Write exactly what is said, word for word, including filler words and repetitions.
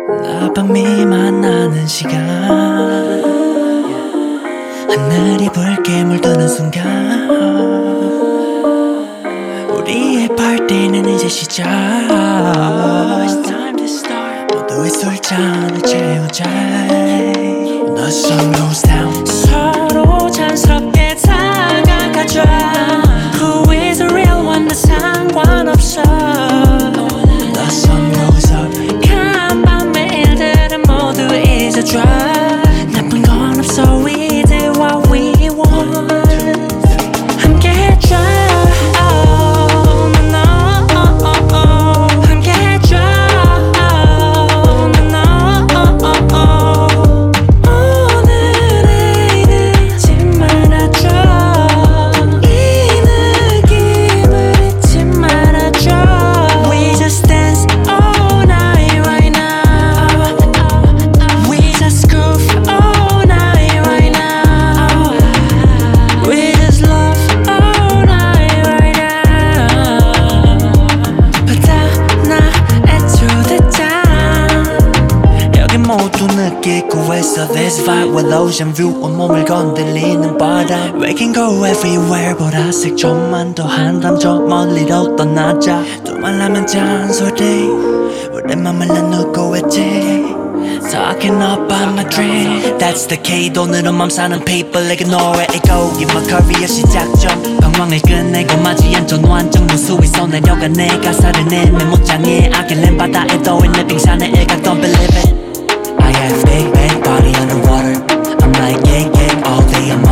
나 밤이 만나는 시간 하늘이 붉게 물드는 순간 우리의 파티는 이제 시작 모두의 술잔을 채우자 The sun goes down 서로 자연스럽게 다가가자 Who is the real one 나 상관없어 The sun goes up 간밤의 일들은 모두 잊어줘 나쁜 건 없어 We do what we want 함께 해줘 oh, no, no, oh, oh, oh. 함께 해줘 oh, no, no, oh, oh, oh. 오늘의 잊지 말아줘 이 느낌을 잊지 말아줘 We just dance all night right now We just groove all night right now We just love all night right now 바다나에 to the town 여기 모두 느끼고 있어 This vibe with ocean view 온몸을 건들리는 바람 We can go everywhere 보라색 좀만 더 한담 저 멀리로 떠나자 두말하면 잔소리 우리 맘을 나누고 있지 Talking about my dream That's the key 돈으로 맘 사는 people ignore it Go give my career 시작점 방황을 끝내고 맞이한 전 완전 무수히 쏘내려가 내 가사를 내 메모장에 아낄낸 바다에 떠있는 빙산의 일각 Don't believe it I have big bang body underwater I'm like yeah yeah all day I'm